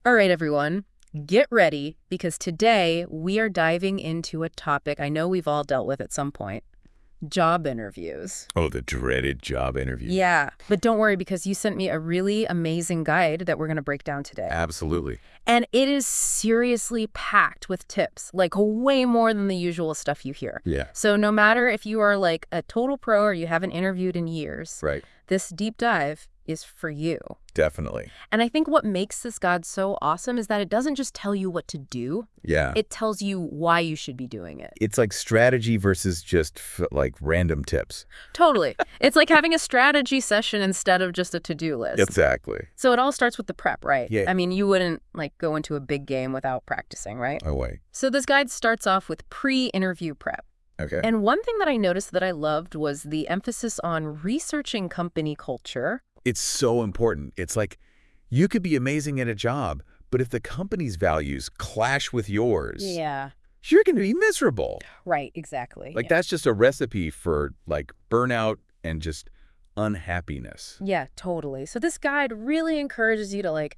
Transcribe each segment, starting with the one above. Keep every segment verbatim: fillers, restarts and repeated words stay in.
All right, everyone, get ready because today we are diving into a topic I know we've all dealt with at some point. Job interviews. Oh, the dreaded job interview. Yeah, but don't worry because you sent me a really amazing guide that we're going to break down today. Absolutely. And it is seriously packed with tips, like way more than the usual stuff you hear. Yeah. So no matter if you are like a total pro or you haven't interviewed in years, Right. this deep dive is for you. Definitely. And I think what makes this guide so awesome is that it doesn't just tell you what to do. Yeah. It tells you why you should be doing it. It's like strategy versus just f like random tips. Totally. It's like having a strategy session instead of just a to-do list. Exactly. So it all starts with the prep, right? Yeah. I mean, you wouldn't like go into a big game without practicing, right? Oh, wait. So this guide starts off with pre-interview prep. Okay. And one thing that I noticed that I loved was the emphasis on researching company culture. It's so important. It's like you could be amazing at a job, but if the company's values clash with yours, Yeah. you're going to be miserable. Right, exactly. Like yeah. that's just a recipe for like burnout and just unhappiness. Yeah, totally. So this guide really encourages you to like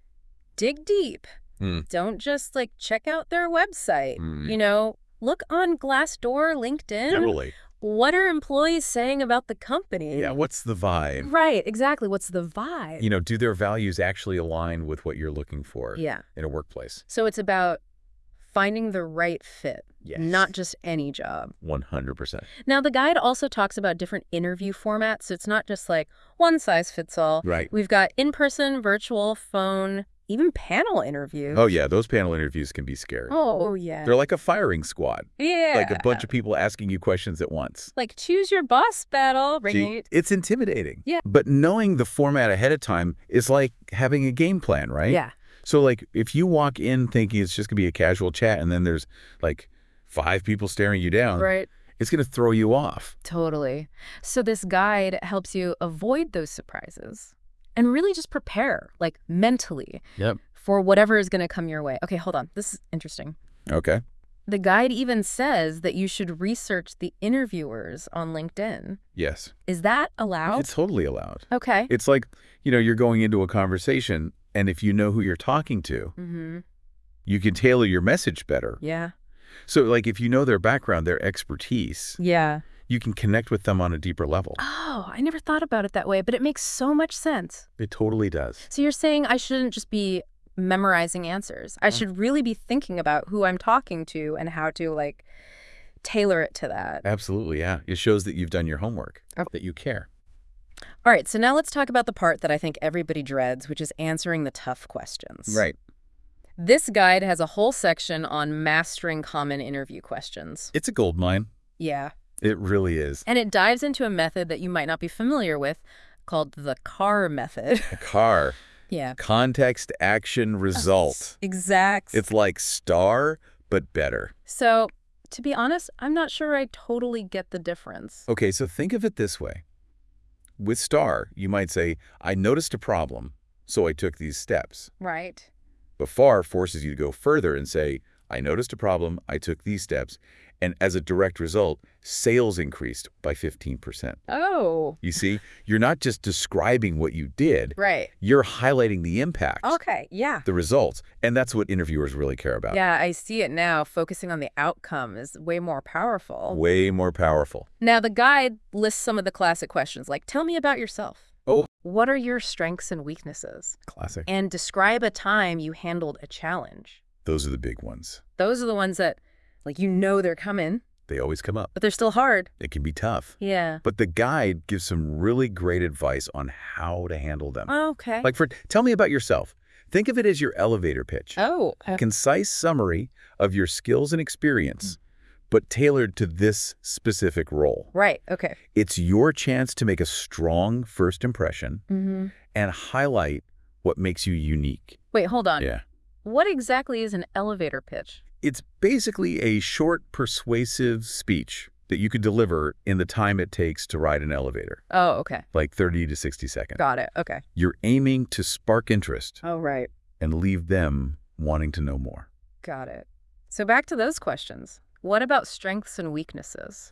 dig deep. Mm. Don't just like check out their website. Mm. You know, look on Glassdoor, LinkedIn. Totally. What are employees saying about the company? Yeah, what's the vibe? Right, exactly. What's the vibe? You know, do their values actually align with what you're looking for Yeah. in a workplace? So it's about finding the right fit, Yes. not just any job. one hundred percent. Now, the guide also talks about different interview formats. So it's not just like one size fits all. Right. We've got in-person, virtual, phone, even panel interviews. Oh, yeah, those panel interviews can be scary. Oh, yeah. They're like a firing squad. Yeah. Like a bunch of people asking you questions at once. Like choose your boss battle. Bring Gee, it. it's intimidating. Yeah. But knowing the format ahead of time is like having a game plan, right? Yeah. So like if you walk in thinking it's just going to be a casual chat and then there's like five people staring you down, Right. it's going to throw you off. Totally. So this guide helps you avoid those surprises and really just prepare, like mentally, Yep. for whatever is going to come your way. Okay, hold on. This is interesting. Okay. The guide even says that you should research the interviewers on LinkedIn. Yes. Is that allowed? It's totally allowed. Okay. It's like, you know, you're going into a conversation and if you know who you're talking to, Mm-hmm. you can tailor your message better. Yeah. So like if you know their background, their expertise, Yeah. you can connect with them on a deeper level. Oh, I never thought about it that way, but it makes so much sense. It totally does. So you're saying I shouldn't just be memorizing answers. I should really be thinking about who I'm talking to and how to, like, tailor it to that. Absolutely, yeah. It shows that you've done your homework, Oh. that you care. All right, so now let's talk about the part that I think everybody dreads, which is answering the tough questions. Right. This guide has a whole section on mastering common interview questions. It's a gold mine. Yeah. It really is. And it dives into a method that you might not be familiar with called the CAR method. A car. Yeah. Context, action, result. Exact. It's like STAR, but better. So, to be honest, I'm not sure I totally get the difference. Okay, so think of it this way. With STAR, you might say, I noticed a problem, so I took these steps. Right. But FAR forces you to go further and say, I noticed a problem, I took these steps, and as a direct result, sales increased by fifteen percent. Oh. You see, you're not just describing what you did, Right. you're highlighting the impact, Okay, yeah. the results, and that's what interviewers really care about. Yeah, I see it now. Focusing on the outcome is way more powerful. Way more powerful. Now, the guide lists some of the classic questions, like, tell me about yourself. Oh. What are your strengths and weaknesses? Classic. And describe a time you handled a challenge. Those are the big ones. Those are the ones that, like, you know they're coming, They always come up. but they're still hard. It can be tough. Yeah. But the guide gives some really great advice on how to handle them. Okay. Like for, tell me about yourself. Think of it as your elevator pitch. Oh. A concise summary of your skills and experience, but tailored to this specific role. Right. Okay. It's your chance to make a strong first impression Mm-hmm. and highlight what makes you unique. Wait, hold on. Yeah. What exactly is an elevator pitch? It's basically a short, persuasive speech that you could deliver in the time it takes to ride an elevator, Oh, okay. like thirty to sixty seconds. Got it. Okay. You're aiming to spark interest Oh, right. and leave them wanting to know more. Got it. So back to those questions. What about strengths and weaknesses?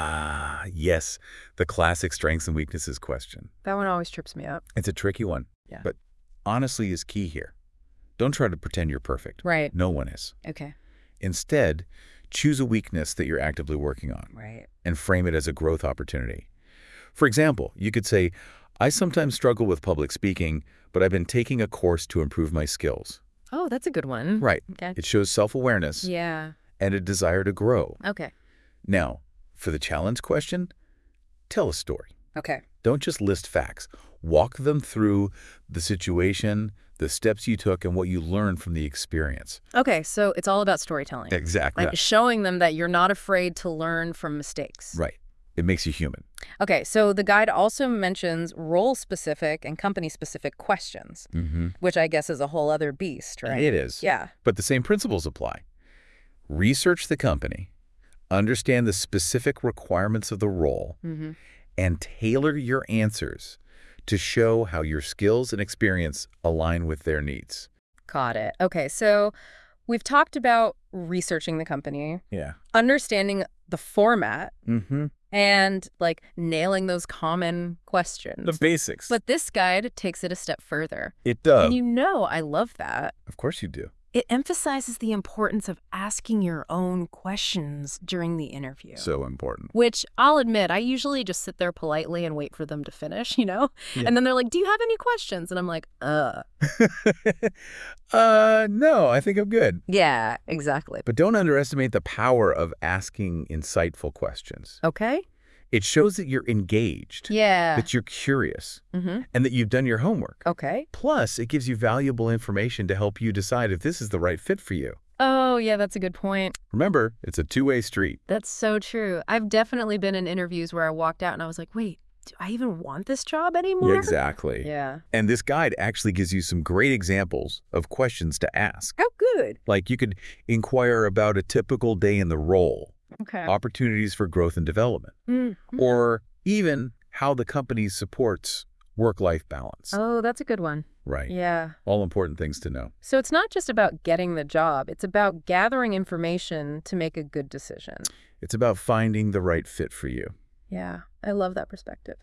Ah, yes, the classic strengths and weaknesses question. That one always trips me up. It's a tricky one, Yeah. but honestly is key here. Don't try to pretend you're perfect. Right. No one is. Okay. Instead, choose a weakness that you're actively working on Right. and frame it as a growth opportunity. For example, you could say, I sometimes struggle with public speaking, but I've been taking a course to improve my skills. Oh, that's a good one. Right. Okay. It shows self-awareness Yeah. and a desire to grow. Okay. Now, for the challenge question, tell a story. Okay. Don't just list facts. Walk them through the situation, the steps you took, and what you learned from the experience. Okay, so it's all about storytelling. Exactly. Like showing them that you're not afraid to learn from mistakes. Right. It makes you human. Okay, so the guide also mentions role-specific and company-specific questions, Mm-hmm. which I guess is a whole other beast, right? It is. Yeah. But the same principles apply. Research the company, understand the specific requirements of the role, Mm-hmm. and tailor your answers to show how your skills and experience align with their needs. Got it. Okay, so we've talked about researching the company, Yeah. understanding the format, Mm-hmm. and like nailing those common questions. The basics. But this guide takes it a step further. it does. And you know I love that. Of course you do. It emphasizes the importance of asking your own questions during the interview. So important. Which I'll admit, I usually just sit there politely and wait for them to finish, you know? Yeah. And then they're like, do you have any questions? And I'm like, uh. uh, no, I think I'm good. Yeah, exactly. But don't underestimate the power of asking insightful questions. Okay? It shows that you're engaged, Yeah. that you're curious, Mm-hmm. and that you've done your homework. Okay. Plus, it gives you valuable information to help you decide if this is the right fit for you. Oh, yeah, that's a good point. Remember, it's a two-way street. That's so true. I've definitely been in interviews where I walked out and I was like, wait, do I even want this job anymore? Exactly. Yeah. And this guide actually gives you some great examples of questions to ask. Oh, good. Like you could inquire about a typical day in the role, Okay. opportunities for growth and development, Mm. or even how the company supports work-life balance. Oh, that's a good one. Right. Yeah. All important things to know. So it's not just about getting the job. It's about gathering information to make a good decision. It's about finding the right fit for you. Yeah, I love that perspective.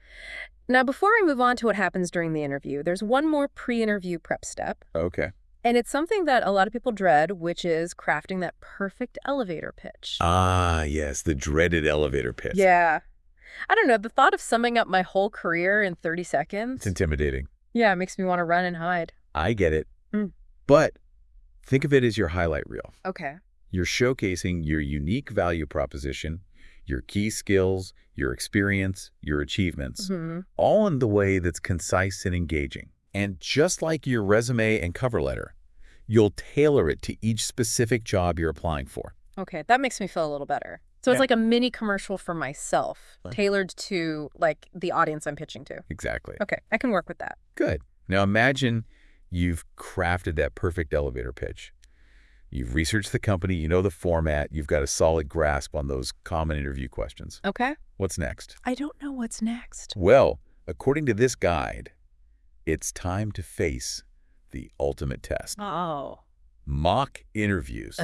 Now, before I move on to what happens during the interview, there's one more pre-interview prep step. Okay. And it's something that a lot of people dread, which is crafting that perfect elevator pitch. Ah, yes, the dreaded elevator pitch. Yeah. I don't know, the thought of summing up my whole career in thirty seconds, It's intimidating. yeah, it makes me want to run and hide. I get it. Mm. But think of it as your highlight reel. Okay. You're showcasing your unique value proposition, your key skills, your experience, your achievements, Hmm. all in the way that's concise and engaging. And just like your resume and cover letter, you'll tailor it to each specific job you're applying for. Okay, that makes me feel a little better. So it's Yeah. like a mini commercial for myself, Right. tailored to like the audience I'm pitching to. Exactly. Okay, I can work with that. Good. Now imagine you've crafted that perfect elevator pitch. You've researched the company, you know the format, you've got a solid grasp on those common interview questions. Okay. What's next? I don't know what's next. Well, according to this guide, it's time to face the ultimate test. Oh. Mock interviews.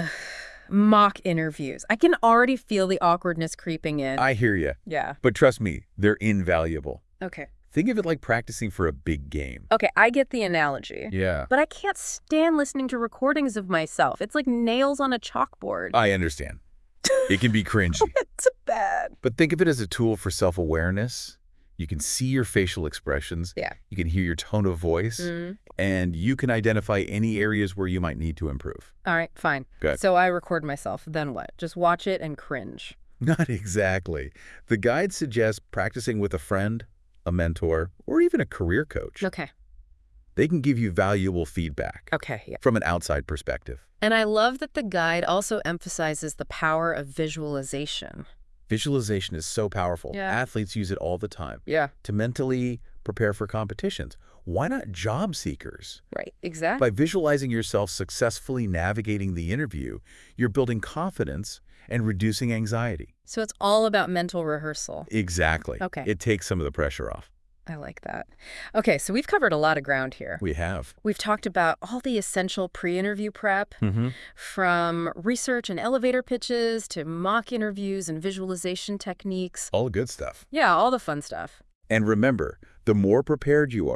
Mock interviews. I can already feel the awkwardness creeping in. I hear you, yeah. but trust me, they're invaluable. Okay. Think of it like practicing for a big game. Okay, I get the analogy. Yeah. But I can't stand listening to recordings of myself. It's like nails on a chalkboard. I understand. It can be cringy. It's bad. But think of it as a tool for self-awareness. You can see your facial expressions. Yeah. You can hear your tone of voice. Mm. And you can identify any areas where you might need to improve. All right, fine. Good. So I record myself. Then what? Just watch it and cringe. Not exactly. The guide suggests practicing with a friend, a mentor, or even a career coach. Okay. They can give you valuable feedback Okay, yeah. from an outside perspective. And I love that the guide also emphasizes the power of visualization. Visualization is so powerful. Yeah. Athletes use it all the time Yeah. to mentally prepare for competitions. Why not job seekers? Right, exactly. By visualizing yourself successfully navigating the interview, you're building confidence and reducing anxiety. So it's all about mental rehearsal. Exactly. Okay. It takes some of the pressure off. I like that. Okay, so we've covered a lot of ground here. We have. We've talked about all the essential pre-interview prep, Mm-hmm. from research and elevator pitches to mock interviews and visualization techniques. All good stuff. Yeah, all the fun stuff. And remember, the more prepared you are,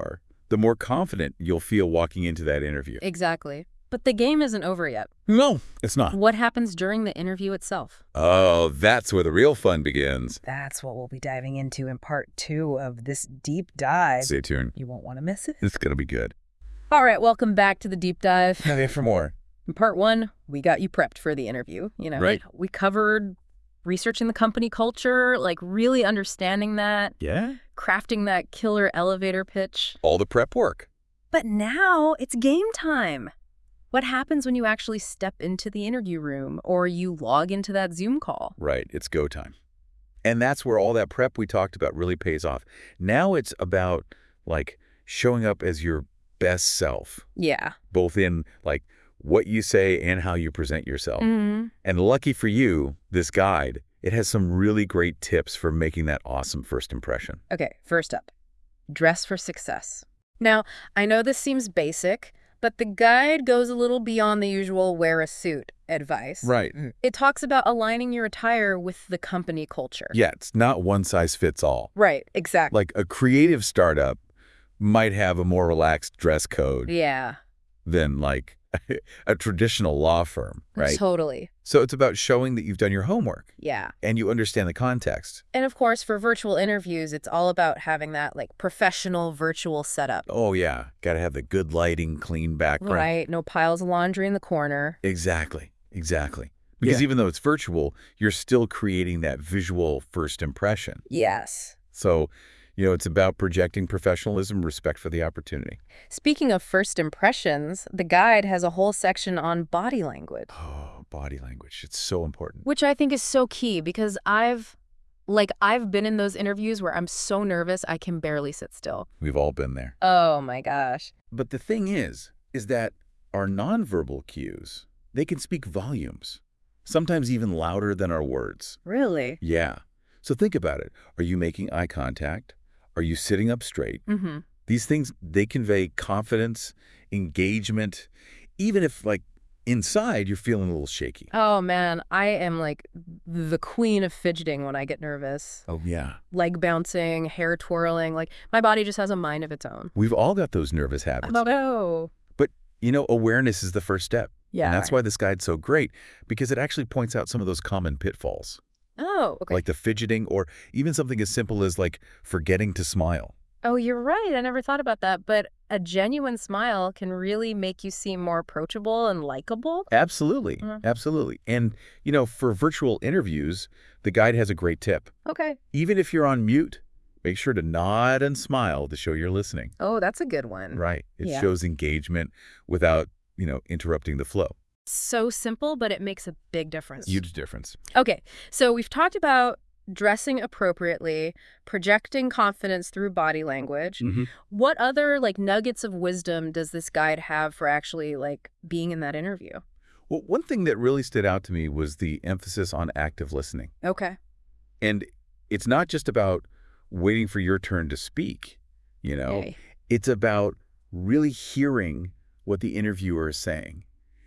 the more confident you'll feel walking into that interview. Exactly. But the game isn't over yet. No, it's not. What happens during the interview itself? Oh, that's where the real fun begins. That's what we'll be diving into in part two of this deep dive. Stay tuned. You won't want to miss it. It's going to be good. All right, welcome back to the deep dive. Now there for more. In part one, we got you prepped for the interview. You know, Right. We covered researching the company culture, like really understanding that, Yeah? crafting that killer elevator pitch. All the prep work. But now it's game time. What happens when you actually step into the interview room or you log into that Zoom call? Right. It's go time. And that's where all that prep we talked about really pays off. Now it's about, like, showing up as your best self, Yeah. both in, like, what you say and how you present yourself. Mm-hmm. And lucky for you, this guide, it has some really great tips for making that awesome first impression. Okay, first up, dress for success. Now, I know this seems basic, but the guide goes a little beyond the usual wear a suit advice. Right. It talks about aligning your attire with the company culture. Yeah, it's not one size fits all. Right, exactly. Like a creative startup might have a more relaxed dress code Yeah, than like a traditional law firm, right? totally. So it's about showing that you've done your homework Yeah. and you understand the context. And of course, for virtual interviews, it's all about having that like professional virtual setup. Oh, yeah. Got to have the good lighting, clean background. Right, no piles of laundry in the corner. Exactly. Exactly. Because even though it's virtual, you're still creating that visual first impression. Yes. So, you know, it's about projecting professionalism, respect for the opportunity. Speaking of first impressions, the guide has a whole section on body language, Oh, body language. It's so important. which I think is so key because I've, like, I've been in those interviews where I'm so nervous I can barely sit still. We've all been there. Oh my gosh. But the thing is, is that our nonverbal cues, they can speak volumes, sometimes even louder than our words. Really? Yeah. So think about it. Are you making eye contact? Are you sitting up straight? Mm-hmm. These things, they convey confidence, engagement, even if, like, inside you're feeling a little shaky. Oh man, I am like the queen of fidgeting when I get nervous. Oh, yeah. Leg bouncing, hair twirling, like my body just has a mind of its own. We've all got those nervous habits. Oh no. But, you know, awareness is the first step. Yeah. And that's why this guide's so great, because it actually points out some of those common pitfalls, Oh, okay. like the fidgeting or even something as simple as, like, forgetting to smile. Oh, you're right. I never thought about that. But a genuine smile can really make you seem more approachable and likable. Absolutely. Mhm. Absolutely. And, you know, for virtual interviews, the guide has a great tip. Okay. Even if you're on mute, make sure to nod and smile to show you're listening. Oh, that's a good one. Right. It Yeah. shows engagement without, you know, interrupting the flow. So simple, but it makes a big difference. Huge difference. Okay, so we've talked about dressing appropriately, projecting confidence through body language. Mm-hmm. What other like nuggets of wisdom does this guide have for actually like being in that interview? Well, one thing that really stood out to me was the emphasis on active listening. Okay. And it's not just about waiting for your turn to speak, you know. Yay. It's about really hearing what the interviewer is saying,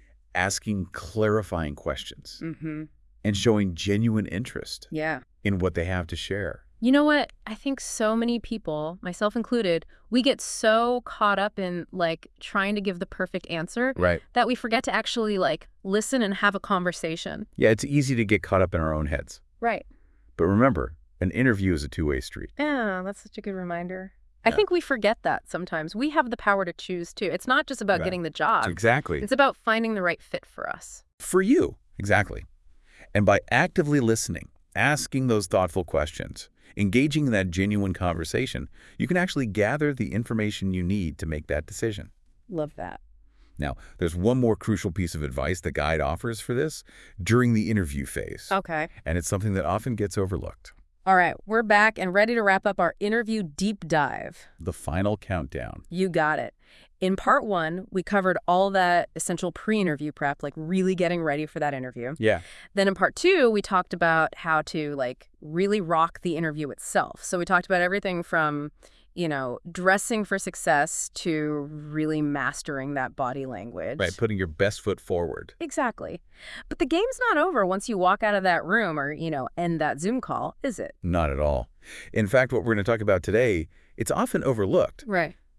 asking clarifying questions, Mm-hmm. and showing genuine interest Yeah. in what they have to share. You know what? I think so many people, myself included, we get so caught up in like trying to give the perfect answer Right. that we forget to actually like listen and have a conversation. Yeah, it's easy to get caught up in our own heads. Right. But remember, an interview is a two-way street. Yeah, that's such a good reminder. I Yeah. think we forget that sometimes. We have the power to choose too. It's not just about Right. getting the job. Exactly. It's about finding the right fit for us. For you. Exactly. And by actively listening, asking those thoughtful questions, engaging in that genuine conversation, you can actually gather the information you need to make that decision. Love that. Now, there's one more crucial piece of advice the guide offers for this during the interview phase. Okay. And it's something that often gets overlooked. All right, we're back and ready to wrap up our interview deep dive. The final countdown. You got it. In part one, we covered all that essential pre-interview prep, like really getting ready for that interview. Yeah. Then in part two, we talked about how to like really rock the interview itself. So we talked about everything from, you know, dressing for success to really mastering that body language. Right, putting your best foot forward. Exactly. But the game's not over once you walk out of that room or, you know, end that Zoom call, is it? Not at all. In fact, what we're going to talk about today, it's often overlooked. Right.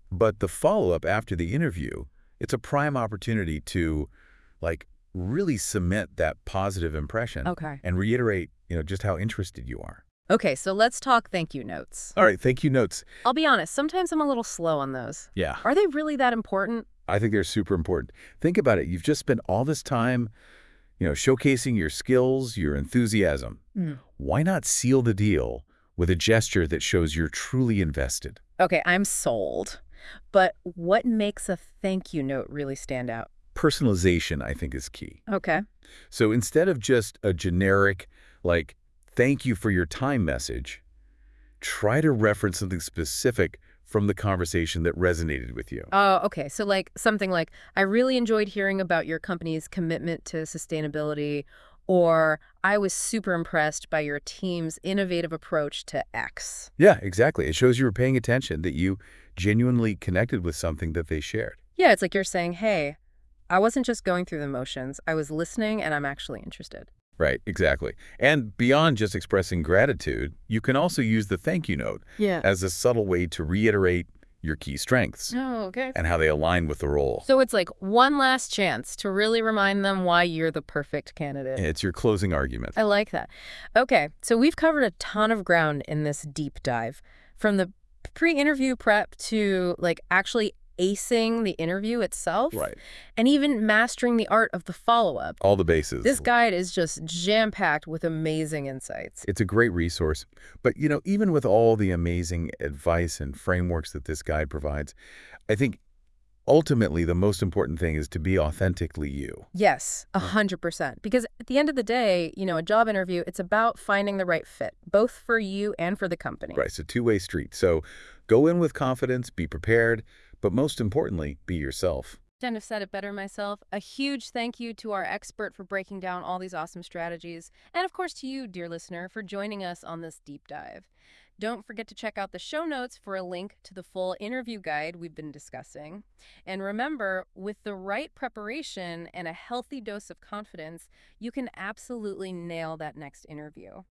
But the follow-up after the interview, it's a prime opportunity to, like, really cement that positive impression Okay. and reiterate, you know, just how interested you are. Okay, so let's talk thank you notes. All right, thank you notes. I'll be honest, sometimes I'm a little slow on those. Yeah, Are they really that important? I think they're super important. Think about it. You've just spent all this time, you know, showcasing your skills, your enthusiasm. Mm. Why not seal the deal with a gesture that shows you're truly invested? Okay, I'm sold. But what makes a thank you note really stand out? Personalization, I think, is key. Okay. So instead of just a generic, like, thank you for your time message, try to reference something specific from the conversation that resonated with you. Oh, okay. So like something like, I really enjoyed hearing about your company's commitment to sustainability, or I was super impressed by your team's innovative approach to X. Yeah, exactly. It shows you were paying attention, that you genuinely connected with something that they shared. Yeah, it's like you're saying, hey, I wasn't just going through the motions. I was listening and I'm actually interested. Right, exactly. And beyond just expressing gratitude, you can also use the thank you note Yeah. as a subtle way to reiterate your key strengths Oh, okay. and how they align with the role. So it's like one last chance to really remind them why you're the perfect candidate. It's your closing argument. I like that. Okay, so we've covered a ton of ground in this deep dive, from the pre-interview prep to like actually acing the interview itself, Right. and even mastering the art of the follow-up. All the bases. This guide is just jam-packed with amazing insights. It's a great resource. But, you know, even with all the amazing advice and frameworks that this guide provides, I think ultimately the most important thing is to be authentically you. Yes, a hundred percent. Because at the end of the day, you know, a job interview, it's about finding the right fit, both for you and for the company. Right. It's a two-way street. So go in with confidence, be prepared, but most importantly, be yourself. Couldn't have said it better myself. A huge thank you to our expert for breaking down all these awesome strategies. And of course to you, dear listener, for joining us on this deep dive. Don't forget to check out the show notes for a link to the full interview guide we've been discussing. And remember, with the right preparation and a healthy dose of confidence, you can absolutely nail that next interview.